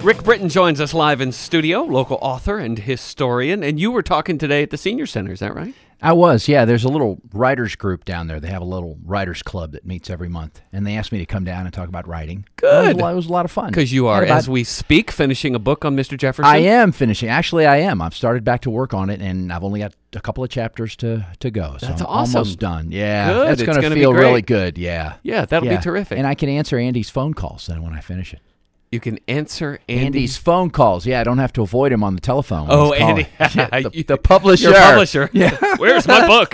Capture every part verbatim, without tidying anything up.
Rick Britton joins us live in studio, local author and historian, and you were talking today at the Senior Center, is that right? I was, yeah. There's a little writers group down there. They have a little writers club that meets every month, and they asked me to come down and talk about writing. Good. It was, it was a lot of fun. Because you are, about, as we speak, finishing a book on Mister Jefferson? I am finishing. Actually, I am. I've started back to work on it, and I've only got a couple of chapters to, to go. So That's I'm awesome. almost done. Yeah. Good. That's It's going to be feel great. really good. Yeah. Yeah, that'll yeah. be terrific. And I can answer Andy's phone calls then when I finish it. You can answer Andy. Andy's phone calls. Yeah, I don't have to avoid him on the telephone. Oh, He's Andy. yeah, the, the publisher. Your publisher. Yeah. Where's my book?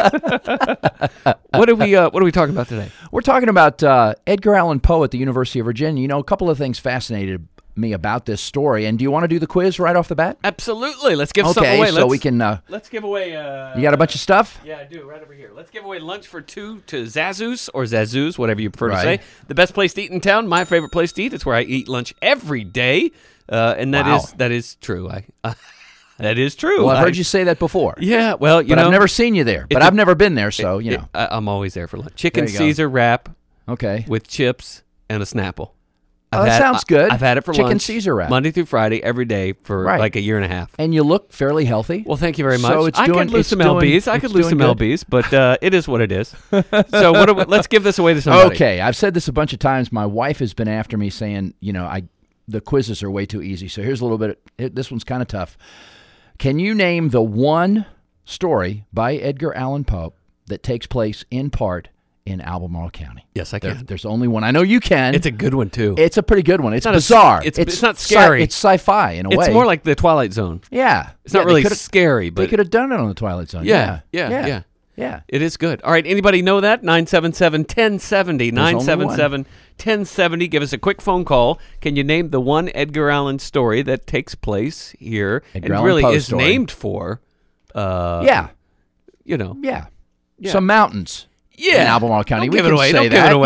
what are we uh, What are we talking about today? We're talking about uh, Edgar Allan Poe at the University of Virginia. You know, a couple of things fascinated me about this story. And do you want to do the quiz right off the bat? Absolutely. Let's give okay, something away. so Let's, we can... Uh, let's give away... Uh, you got a bunch of stuff? Yeah, I do, right over here. Let's give away lunch for two to Zazu's, or Zazu's, whatever you prefer Right. to say. The best place to eat in town, my favorite place to eat. It's where I eat lunch every day, uh, and that Wow. is that is true. I uh, That is true. Well, I've I- heard you say that before. Yeah, well, you but know... I've never seen you there. But it's I've a- never been there, so, you it- know. I, I'm always there for lunch. Chicken There you go. Caesar wrap Okay. with chips and a Snapple. Oh, I've that had- sounds good. I've had it for Chicken lunch. Caesar wrap. Monday through Friday, every day for Right. like a year and a half. And you look fairly healthy. Well, thank you very much. So it's I doing- could lose it's some doing- lbs. I it's could lose doing some good. lbs, but uh, it is what it is. So what? Do we, let's give this away to somebody. Okay, I've said this a bunch of times. My wife has been after me saying, you know, I the quizzes are way too easy. So here's a little bit. Of, this one's kind of tough. Can you name the one story by Edgar Allan Poe that takes place in part in Albemarle County? Yes, I There- can. there's only one. I know you can. It's a good one too. It's a pretty good one. It's, not a- bizarre. it's- it's not scary. Sci- it's sci-fi in a It's way. more like the Twilight Zone. yeah. It's not Yeah, they really coulda- scary, They but could have done it on the Twilight Zone. Yeah, Yeah. yeah, yeah. Yeah. it is good. All right, anybody know that? nine seven seven, one oh seven oh. only nine seven seven, one oh seven oh. Give us a quick phone call. Can you name the one Edgar Allan story that takes place here Edgar and Allan really Poe is story. named for, uh, yeah. you know. Yeah. Yeah. Some mountains. Yeah. In Albemarle County. Don't we give can it away. say Don't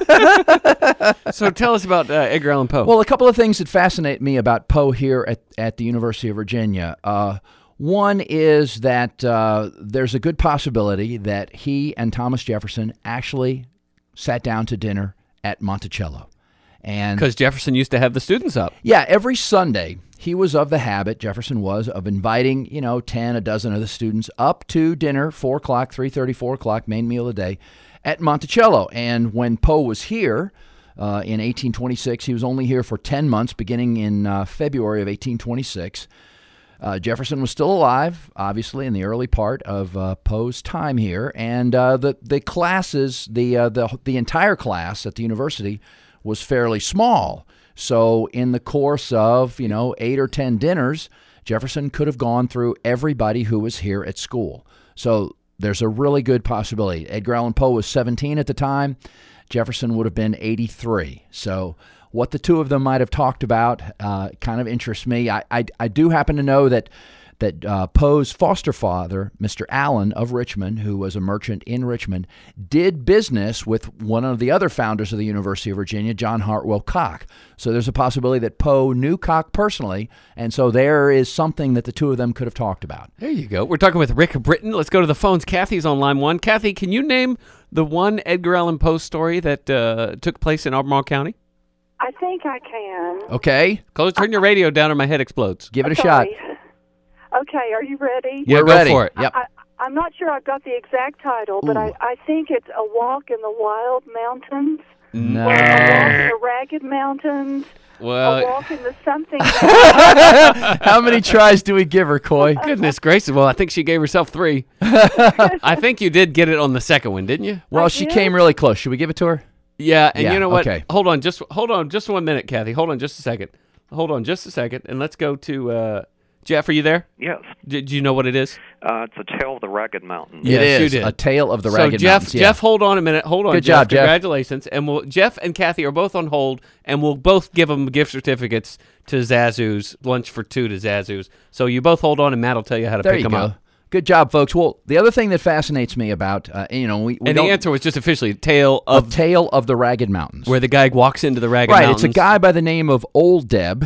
that. give it away. So tell us about uh, Edgar Allan Poe. Well, a couple of things that fascinate me about Poe here at, at the University of Virginia. Uh, one is that uh, there's a good possibility that he and Thomas Jefferson actually sat down to dinner at Monticello. And Because Jefferson used to have the students up. yeah, every Sunday he was of the habit, Jefferson was, of inviting, you know, ten, a dozen of the students up to dinner, four o'clock, three thirty, four o'clock, main meal of the day, at Monticello. And when Poe was here uh, in eighteen twenty-six, he was only here for ten months, beginning in uh, February of eighteen twenty-six. Uh, Jefferson was still alive, obviously, in the early part of uh, Poe's time here, and uh, the the classes, the uh, the the entire class at the university was fairly small. So in the course of, you know, eight or ten dinners, Jefferson could have gone through everybody who was here at school. So there's a really good possibility. Edgar Allan Poe was seventeen at the time. Jefferson would have been eighty-three. So what the two of them might have talked about uh, kind of interests me. I, I, I do happen to know that that uh, Poe's foster father, Mister Allen of Richmond, who was a merchant in Richmond, did business with one of the other founders of the University of Virginia, John Hartwell Cock. So there's a possibility that Poe knew Cock personally, and so there is something that the two of them could have talked about. There you go. We're talking with Rick Britton. Let's go to the phones. Kathy's on line one. Kathy, can you name the one Edgar Allan Poe story that uh, took place in Albemarle County? I think I can. Okay, Close. Turn your radio down or my head explodes. give it a Okay. shot. Okay, are you ready? Yeah, We're go ready. for it. Yep. I, I'm not sure I've got the exact title, but I, Ooh. I think it's A Walk in the Wild Mountains, No. or A Walk in the Ragged Mountains, A Well, Walk in the Something. How many tries do we give her, Coy? goodness gracious. Well, I think she gave herself three. I think you did get it on the second one, didn't you? Well, I she did. came really close. Should we give it to her? Yeah, and Yeah, you know what? okay. Hold on, just hold on, just one minute, Kathy. Hold on, just a second. Hold on, just a second, and let's go to uh, Jeff. Are you there? Yes, Did you know what it is? uh, it's a tale of the Ragged Mountains. Yes, it you is. did. A Tale of the so Ragged Jeff, Mountains. Yeah. Jeff, hold on a minute. Hold on, Good Jeff. job, Jeff. Congratulations, and we'll Jeff and Kathy are both on hold, and we'll both give them gift certificates to Zazu's lunch for two to Zazu's. So you both hold on, and Matt will tell you how to There pick you them go. up. Good job, folks. Well, the other thing that fascinates me about, uh, you know, we, we And the don't, answer was just officially Tale a of Tale of the Ragged Mountains. where the guy walks into the Ragged right, Mountains. it's a guy by the name of Old Deb.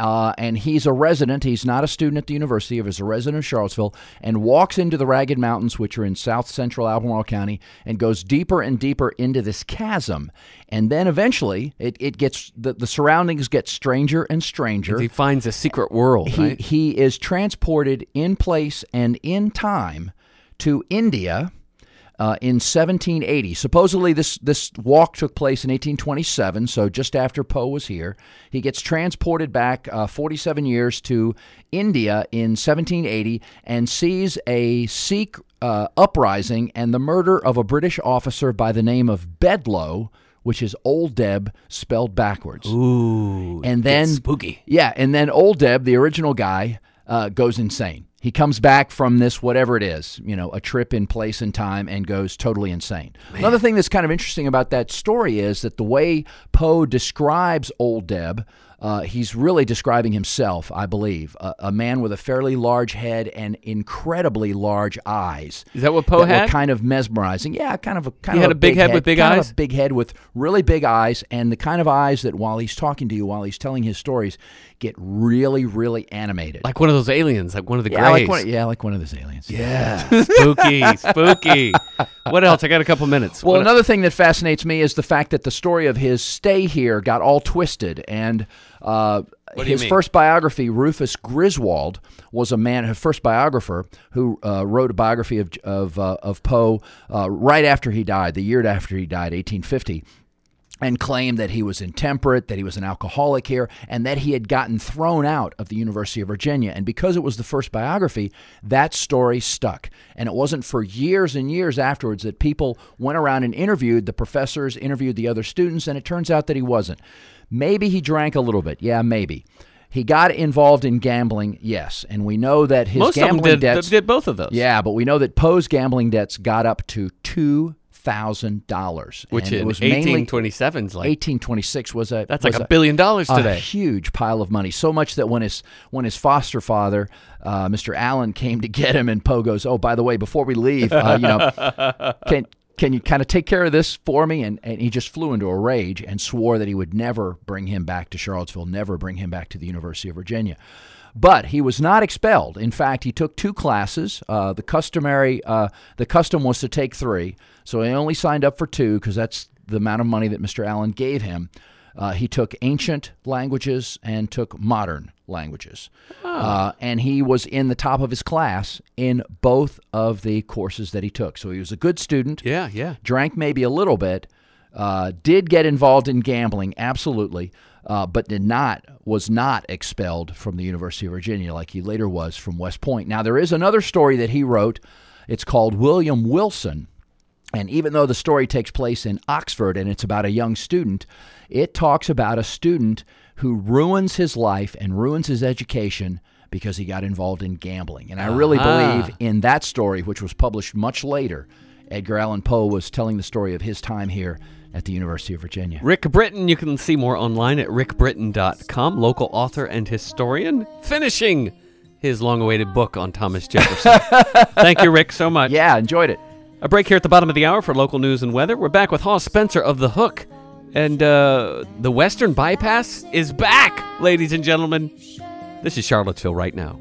uh, and he's a resident. He's not a student at the university. He's a resident of Charlottesville, and walks into the Ragged Mountains, which are in south central Albemarle County, and goes deeper and deeper into this chasm. And then eventually, it, it gets the, the surroundings get stranger and stranger. He finds a secret world, he, right? He is transported in place and in time to India uh, in seventeen eighty. Supposedly, this, this walk took place in eighteen twenty-seven, so just after Poe was here. He gets transported back uh, forty-seven years to India in seventeen eighty and sees a Sikh uh, uprising and the murder of a British officer by the name of Bedloe, which is Old Deb spelled backwards. Ooh, and then spooky. Yeah, and then Old Deb, the original guy, uh, goes insane. He comes back from this, whatever it is, you know, a trip in place and time, and goes totally insane. Man. Another thing that's kind of interesting about that story is that the way Poe describes Old Deb, uh, he's really describing himself, I believe, a, a man with a fairly large head and incredibly large eyes. Is that what Poe that had? Were kind of mesmerizing. Yeah, kind of a kind he of had a big, big head, head with big kind eyes. Of a big head with really big eyes, and the kind of eyes that while he's talking to you, while he's telling his stories, get really, really animated. Like one of those aliens, like one of the yeah, Greys. like one, yeah, like one of those aliens. Yeah, spooky, spooky. What else? I got a couple minutes. Well, what another thing that fascinates me is the fact that the story of his stay here got all twisted, and uh, what do you his mean? first biography, Rufus Griswold, was a man, his first biographer, who uh, wrote a biography of of, uh, of Poe uh, right after he died, the year after he died, eighteen fifty. And claimed that he was intemperate, that he was an alcoholic here, and that he had gotten thrown out of the University of Virginia. And because it was the first biography, that story stuck. And it wasn't for years and years afterwards that people went around and interviewed the professors, interviewed the other students, and it turns out that he wasn't. Maybe he drank a little bit. Yeah, maybe. He got involved in gambling, yes. And we know that his Most gambling of them did, debts... did both of those. Yeah, but we know that Poe's gambling debts got up to two thousand dollars, which and in it was eighteen twenty-seven is like eighteen twenty-six was a that's was like a billion dollars today. A huge pile of money, so much that when his when his foster father, uh, Mister Allen, came to get him, and Poe goes, "Oh, by the way, before we leave, uh, you know, can can you kind of take care of this for me?" And and he just flew into a rage and swore that he would never bring him back to Charlottesville, never bring him back to the University of Virginia. But he was not expelled. In fact, he took two classes. Uh, the customary, uh, the custom was to take three, so he only signed up for two because that's the amount of money that Mister Allen gave him. Uh, he took ancient languages and took modern languages, oh. uh, and he was in the top of his class in both of the courses that he took. So he was a good student. Yeah, yeah. Drank maybe a little bit. Uh, did get involved in gambling, absolutely. Uh, but did not was not expelled from the University of Virginia like he later was from West Point. Now, there is another story that he wrote. It's called William Wilson. And even though the story takes place in Oxford and it's about a young student, it talks about a student who ruins his life and ruins his education because he got involved in gambling. And I really uh-huh. believe in that story, which was published much later, Edgar Allan Poe was telling the story of his time here at the University of Virginia. Rick Britton, you can see more online at rick britton dot com, local author and historian, finishing his long-awaited book on Thomas Jefferson. Thank you, Rick, so much. Yeah, enjoyed it. A break here at the bottom of the hour for local news and weather. We're back with Hawes Spencer of The Hook. And uh, the Western Bypass is back, ladies and gentlemen. This is Charlottesville right now.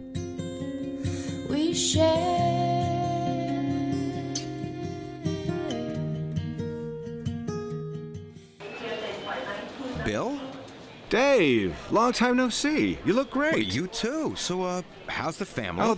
We share. Bill? Dave, long time no see. You look great. Well, you too. So, uh, how's the family? Oh,